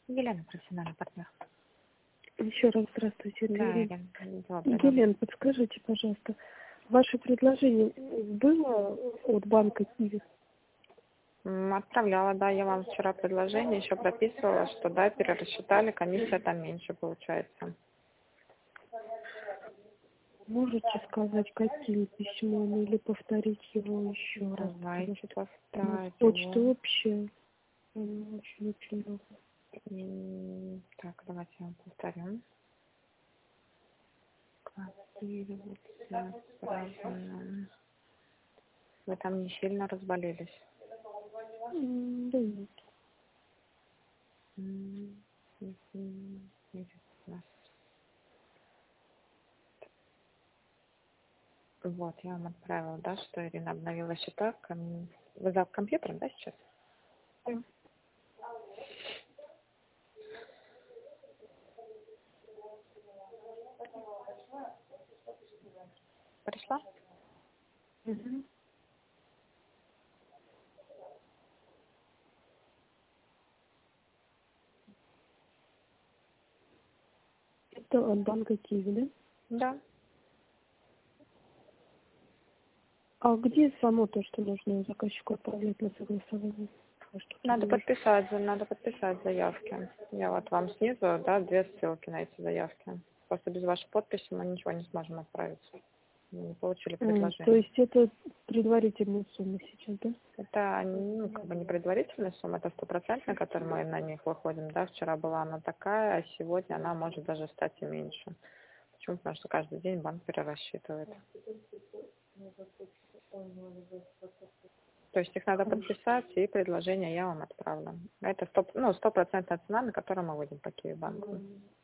Елена, профессиональный партнер. Еще раз здравствуйте, Да, Елена. Елена. Добрый, да. Елена, подскажите, пожалуйста, ваше предложение было от банка Киви? Отправляла, да, я вам вчера предложение еще прописывала, что да, перерасчитали, комиссия там меньше получается. Можете сказать, каким письмом или повторить его еще раз? Давайте У нас повторю. почта общая. Очень много. Так, давайте я вам повторю. Копируется правильно. Вы там не сильно разболелись? Да нет. Вот, я вам отправила, да, что Ирина обновила счета. Вы за компьютером, да, сейчас? Да. Пришла? Мгм. Это от банка Киви, да? Да. А где само то, что нужно заказчику отправлять на согласование? Что Надо нужно? подписать заявки. Я вот вам снизу, да, 2 ссылки на эти заявки. Просто без вашей подписи мы ничего не сможем отправить. Мы не получили То предложение. есть это предварительная сумма сейчас, да? Это, ну, как бы не предварительная сумма, это стопроцентная, которую мы на них выходим, да. Вчера была она такая, а сегодня она может даже стать и меньше. Почему? Потому что каждый день банк перерасчитывает. То есть их надо Хорошо. подписать, и предложение я вам отправлю. Это стопроцентная цена, на которую мы выйдем по Киевбанку.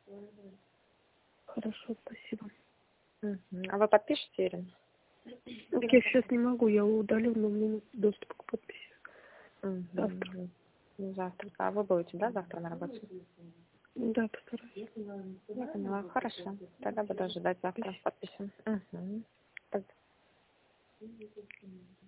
Хорошо, спасибо. А вы подпишете, Ирина? Так я сейчас не могу, я удалю, но у меня нет доступа к подписи. Завтра. Завтра. А вы будете, да, завтра на работе? Да, постараюсь. Я поняла. Хорошо. Тогда буду ожидать завтра Спасибо. подписи.